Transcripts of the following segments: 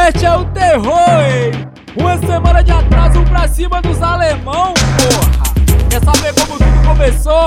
Oeste é o terror, hein? Uma semana de atraso pra cima dos alemão, porra. Quer saber como tudo começou?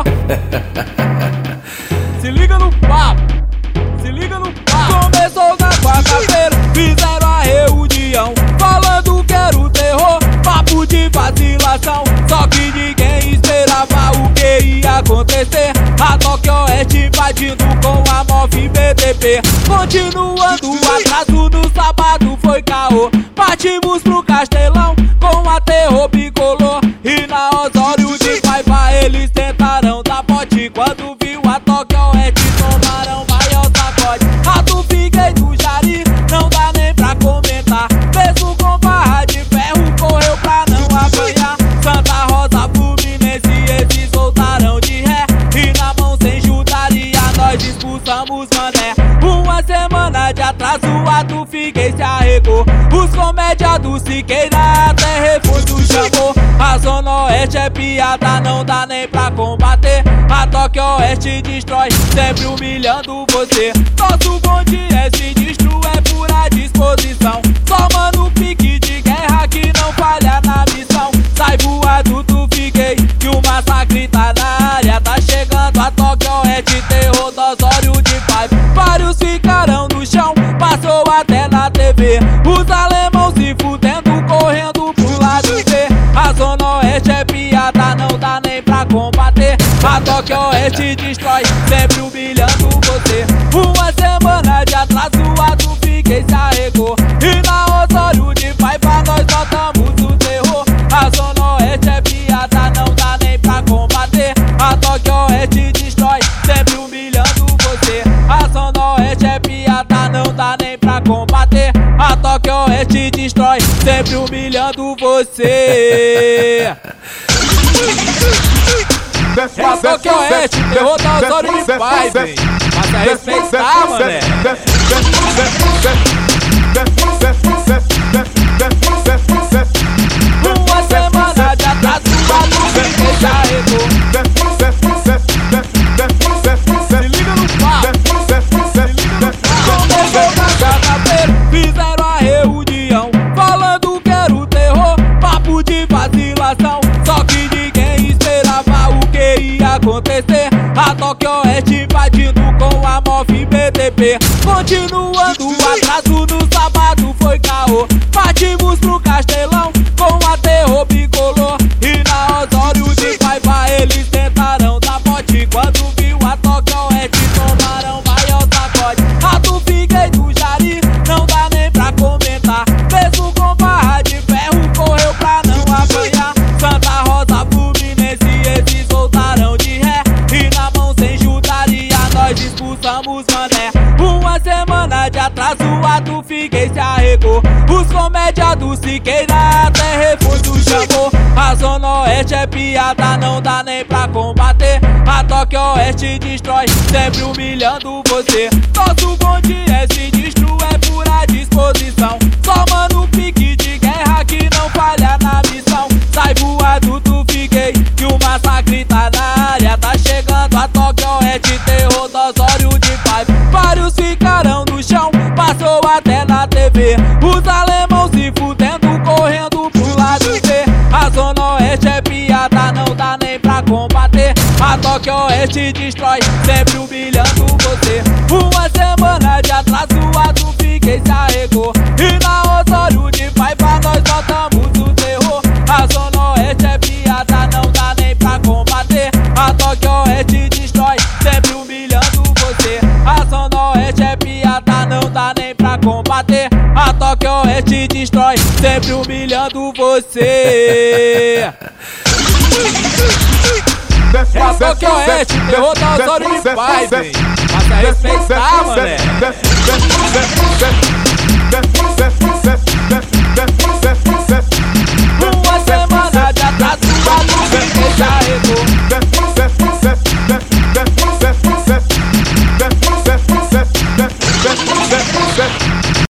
Se liga no papo, se liga no papo. Começou na quarta-feira, fizeram a reunião, falando que era o terror, papo de vacilação. Só que ninguém esperava o que ia acontecer. A Toque Oeste invadindo com a Move BDP. Continuando o atraso no sábado foi caô. Partimos pro Castelão com a Terror Bicolor. E na Osório de Paiva eles tentaram dar bote. Quando viu a Toque Oeste tomaram maior sacode. Rato fiquei do Jari, não dá nem pra comentar. Mesmo com barra de ferro correu pra não apanhar. Santa Rosa, Fluminense, esses soltaram de ré. E na mão sem juntaria nós expulsamos mané. Uma semana de atraso a do Figuei se arregou. Os comédia do Siqueira até reforço chamou. A Zona Oeste é piada, não dá nem pra combater. A Toque Oeste destrói, sempre humilhando você. Nosso bonde é sinistro, é pura disposição. Só mano pique de guerra que não falha na missão. Sai voado, tu fiquei, que o massacre tá na área. Tá chegando a Toque Oeste, terror do Osório de Paiva. Vários ficarão no chão, passou até na TV. Os alemão se fudendo, correndo pro lado B. A Zona Oeste é piada, não dá nem pra combater. A Toque Oeste destrói, sempre humilhando você. Uma semana de atraso, a do Figuei se arregou. E na Osório de Paiva nós botamos o terror. A Zona Oeste é piada, não dá nem pra combater. A Toque Oeste destrói, sempre humilhando você. A Zona Oeste é piada, não dá nem pra combater. A Toque Oeste destrói, sempre humilhando você. É a Toque Oeste, terror da Osório de Paiva, hein? Passa a respeitar, mané. Uma semana de atraso, a do Figuei se arregou. Se liga no papo, se liga no papo. Começou na quarta-feira, fizeram a reunião, falando que era o terror, papo de vacilação. Só que ninguém esperava o que ia acontecer. A Toque Oeste invadindo com a Move BDP. Continuando o atraso no sábado foi caô. Partimos pro Castelão com a Terror Bicolor. E na Osório de Paiva eles tentaram dar bote. Quando viu a Toque Oeste tomaram maior sacode. Rato fiquei do Jari, não dá nem pra comentar. Mesmo com barra de ferro correu pra não apanhar. Santa Rosa, Fluminense, esses soltaram de ré. E na mão sem juntaria nós expulsamos mané. Uma semana de atraso, a do Figuei se arregou. Os comédia do Siqueira até reforço chamou. A Zona Oeste é piada, não dá nem pra combater. A Toque Oeste destrói, sempre humilhando você. Nosso bonde é sinistro, é pura disposição. Só mano pique de guerra que não falha na missão. Sai voado, tu fiquei, que o massacre tá na área. Tá chegando a Toque Oeste, terror do Osório de Paiva. Vários ficarão no chão, passou até na TV. Os alemão se fudendo, correndo pro lado B. A Zona Oeste é piada, não dá nem pra combater. A Toque Oeste destrói, sempre humilhando você. Uma semana de atraso, a do Figuei se arregou. E na Osório de Paiva nós botamos o terror. A Zona Oeste é piada, não dá nem pra combater. A Toque Oeste destrói, sempre humilhando você. A Zona Oeste é piada, não dá nem pra combater. A Toque Oeste destrói, sempre humilhando você. É a Toque Oeste, terror da Osório de Paiva, hein? Passa a respeitar, mané.